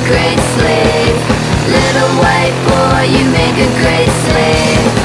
great slave. Little white boy, you make a great slave.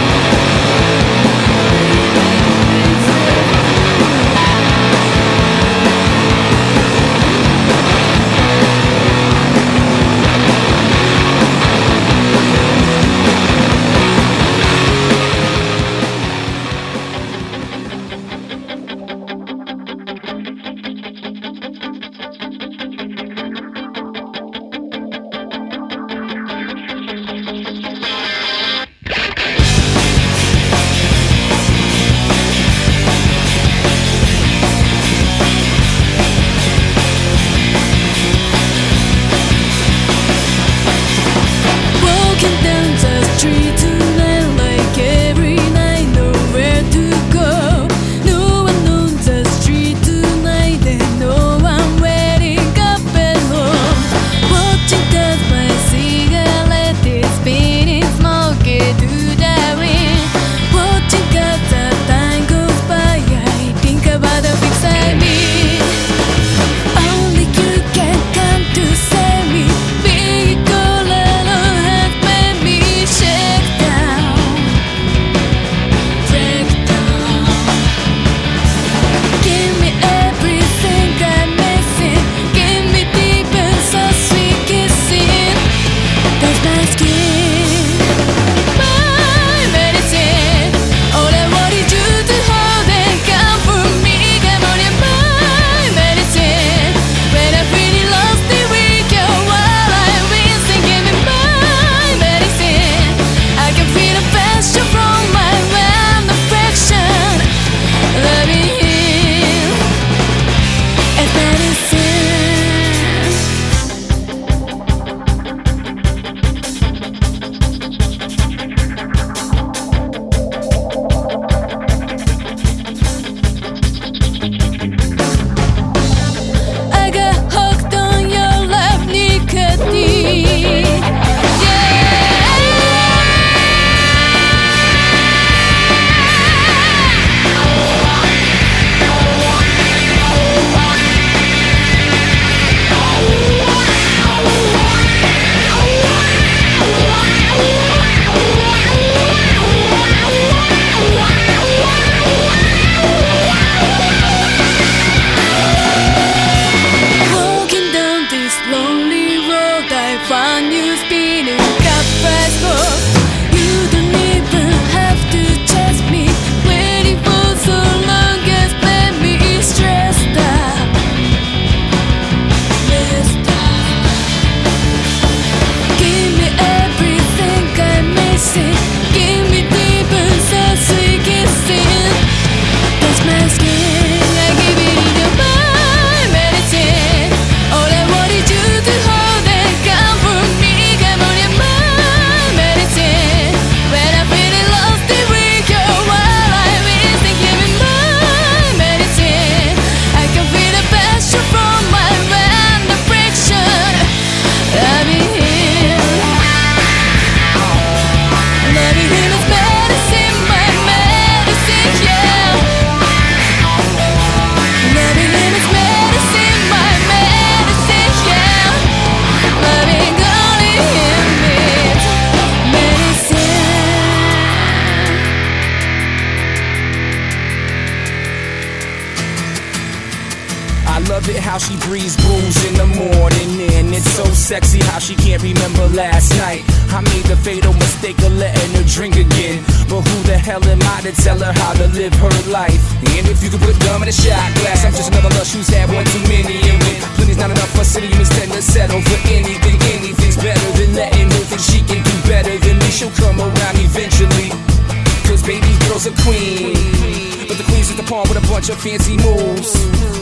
Love it how she breathes booze in the morning, and it's so sexy how she can't remember last night. I made the fatal mistake of letting her drink again, but who the hell am I to tell her how to live her life? And if you could put gum in a shot glass, I'm just another lush who's had one too many, and when plenty's not enough for city humans tend to settle for anything. Anything's better than letting her think she can do better than me. She'll come around eventually, cause baby girl's a queen, but the queen's just a pawn with a bunch of fancy moves,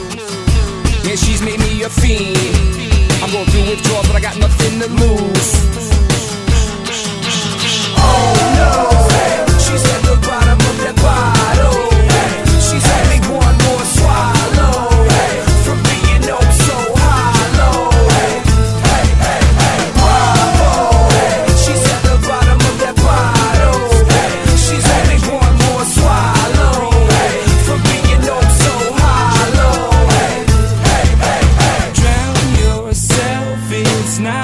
and she's made me a fiend. I'm going through withdrawals, but I got nothing to lose. Oh no, hey, she's at the bottom of that bottle. Hey, she's had me one more swallow. Hey, from being oh so hollow. Hey, hey, hey, hey, bravo. Hey, she's at the bottom of that bottle. Hey, she's had me one more swallow. Hey, from being oh so hollow. Hey, hey, hey, hey. Drown yourself, it's not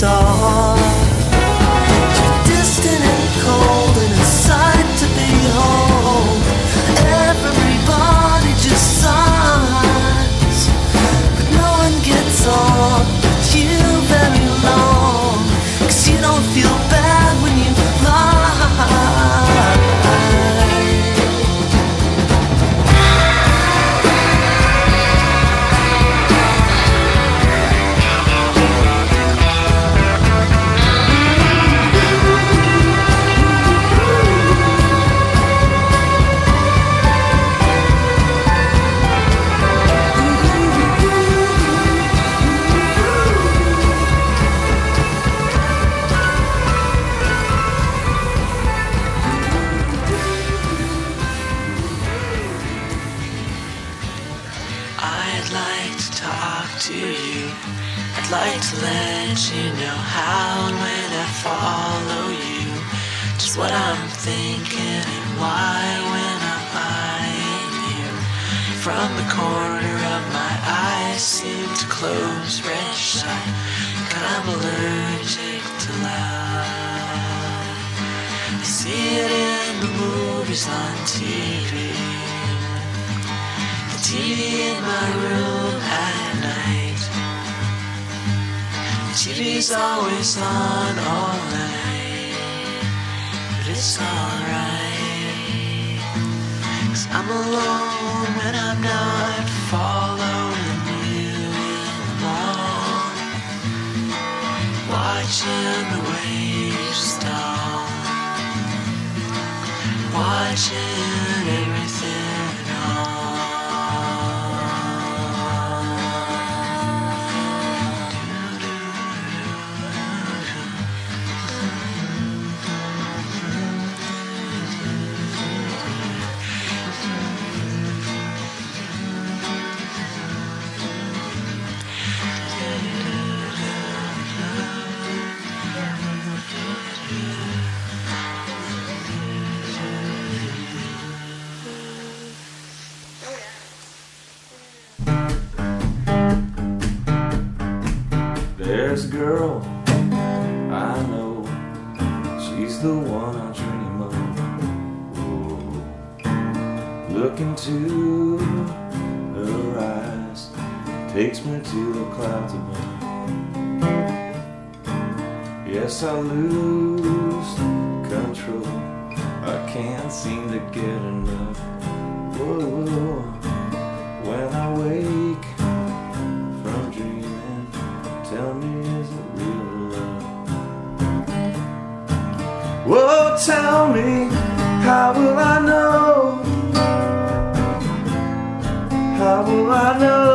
star. You're distant and cold and a sight to behold. Everybody just sighs, but no one gets on with you very long, 'cause you don't feel bad when you lie. I'd like to let you know how and when I follow you, just what I'm thinking and why when I'm eyeing you. From the corner of my eyes seem to close red shut, but I'm allergic to love. I see it in the movies on TV, the TV in my room at night. TV's always on all night, but it's alright, 'cause I'm alone when I'm not following you in the mall, watching the waves stall, watching everything all. There's a girl I know, she's the one I dream of. Whoa. Look into her eyes, takes me to the clouds above. Yes, I lose control, I can't seem to get enough. Whoa. When I wake from dreaming, tell me, is it real love? Whoa, tell me, how will I know? How will I know?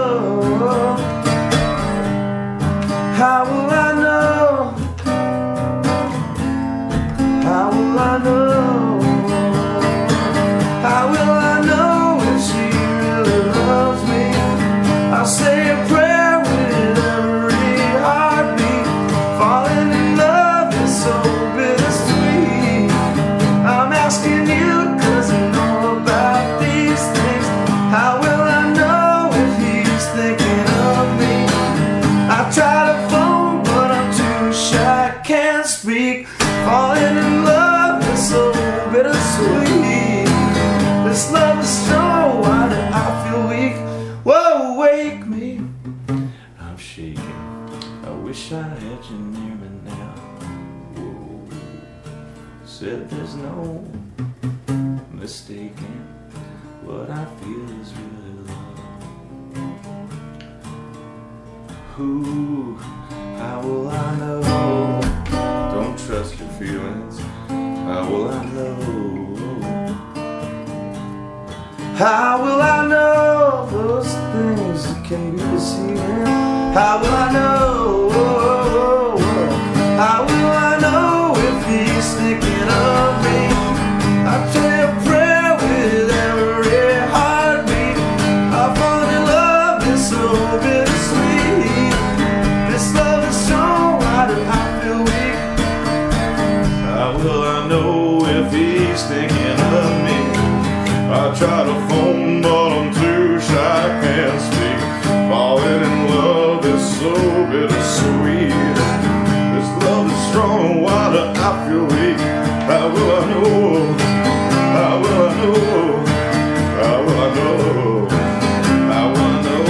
How will I know? How will I know? How will I know if she really loves me? I'll say a prayer with every heartbeat. Falling in love is so bittersweet. I'm asking you 'cause I know about these things. How will I know if he's thinking of me? I try to phone but I'm too shy, can't speak. Falling in love is so bittersweet. This love is so, why do I feel weak? Whoa, wake me, I'm shaking. I wish I had you near me now. Whoa. Said there's no mistaking, what I feel is really love. Who, how will I know? Don't trust your feelings, how will I know? How will I know those things that can be deceiving? How will I know? How will I know if he's thinking of me? I pray a prayer with every heartbeat. I fall in love, it's so bittersweet. This love is so, why do I feel weak? How will I know if he's thinking of me? I try to phone, but I'm too shy, I can't speak. Falling in love is so bittersweet. This your way. How will I know? How will I know? How will I know? How will I know?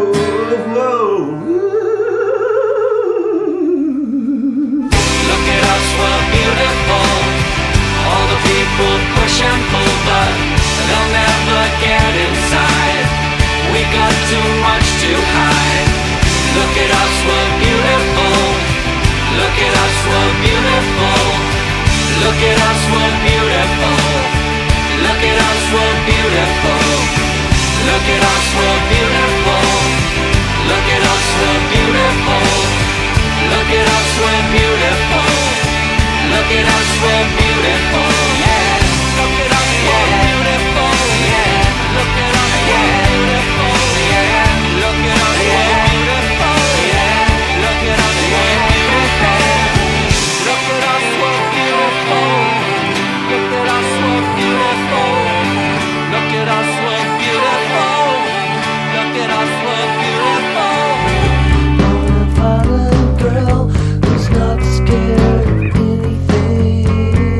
Look at us, we're beautiful. All the people push and pull, but they'll never get inside. We got too much to hide. Look at us, we're beautiful. Look at us, we're beautiful. Look at us, we're beautiful. Look at us, we're beautiful. Look at us, we're beautiful. Look at us, we're beautiful. Look at us, we're beautiful. Look at us, we're beautiful. Yeah. Look at us, we're beautiful. Yeah. Look at us, we're beautiful. Yeah. Look at us, we're beautiful. Yeah. Look at us, we're beautiful. Look at us, we're beautiful. Look at us, we're beautiful. Look at us, we're beautiful. Look at us, we're beautiful. Wanna find a girl who's not scared of anything.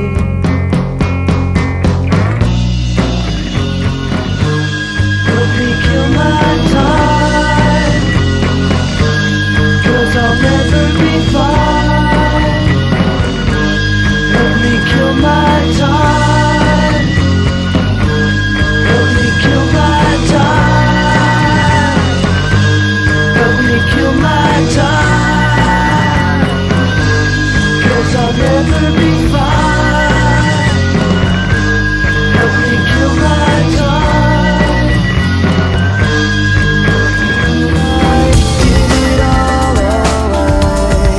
Help me kill my time, 'cause I'll never be fine. Help me kill my time. Help me kill my time. Help me kill my time, 'cause I'll never be fine. Help me kill my time. I did it all away,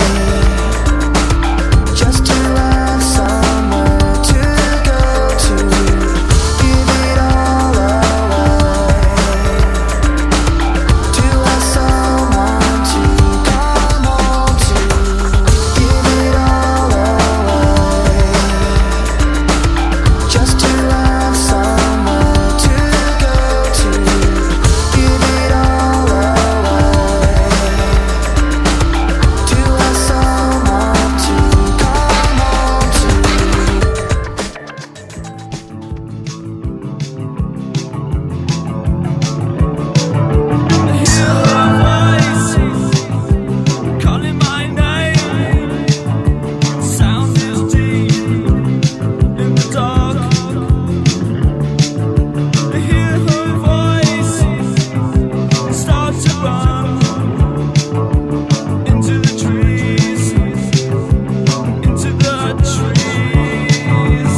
just to have somewhere to go to. Give it all away, to have someone to come home to. Give it all away, just to have somewhere to go to. Give it all away, to have someone to come home to. Calling my name, sound is deep in the dark. I hear her voice start to run into the trees, into the trees.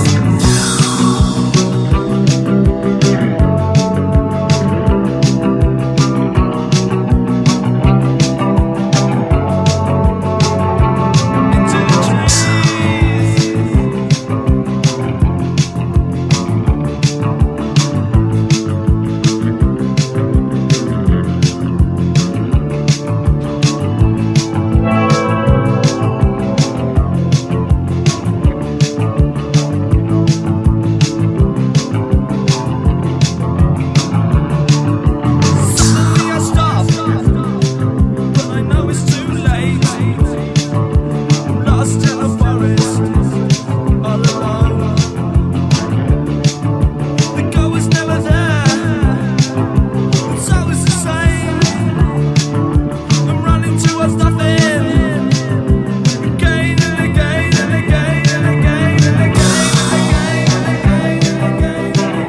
Into the trees. Suddenly I stop, but I know it's too late. I'm lost in a forest, all alone. The goal was never there, it's always the same. I'm running towards nothing, again and again and again and again and again and again and again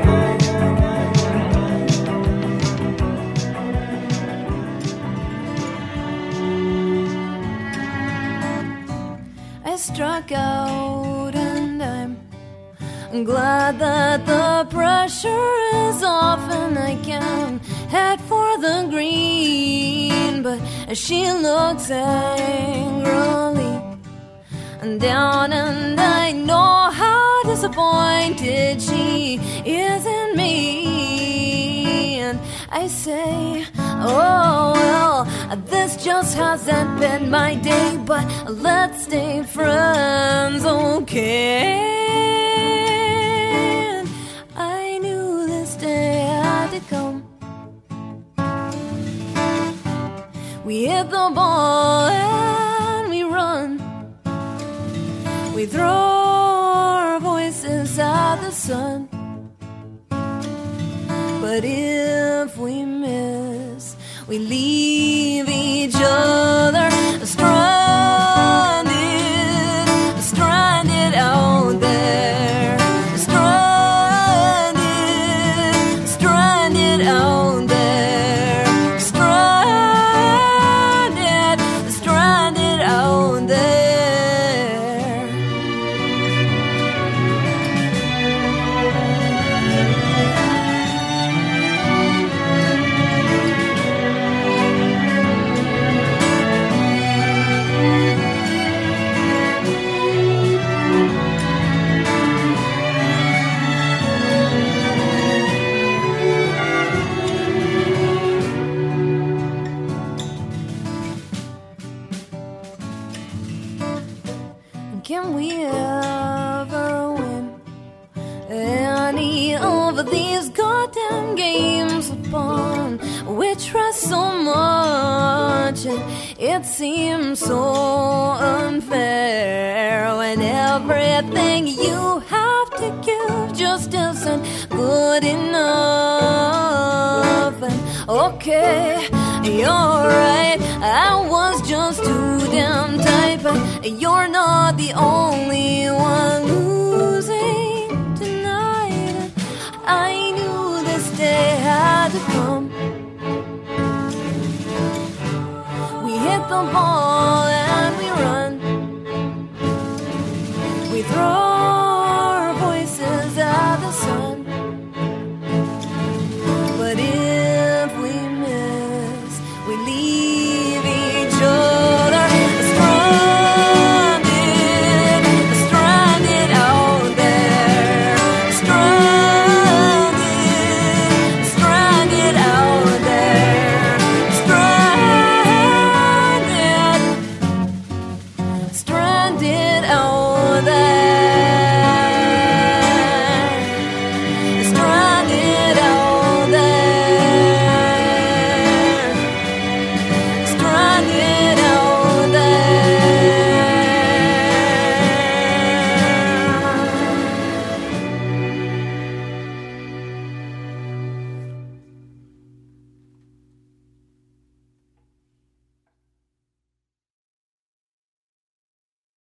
I struck out and I'm glad that the pressure is off and I can head for the green. But she looks angrily down and I know how disappointed she is in me. And I say, oh well, this just hasn't been my day, but let's stay friends, okay? And I knew this day had to come. We hit the ball and we run. We throw our voices at the sun. But if we miss, we leave each other stranded, stranded out there. Stranded, stranded out there. Stranded, stranded out there. Can we ever win any of these goddamn games upon which rest so much? And it seems so unfair when everything you have to give just isn't good enough. And okay, you're right, I was just too damn tight, but you're not the only one losing tonight. I knew this day had to come.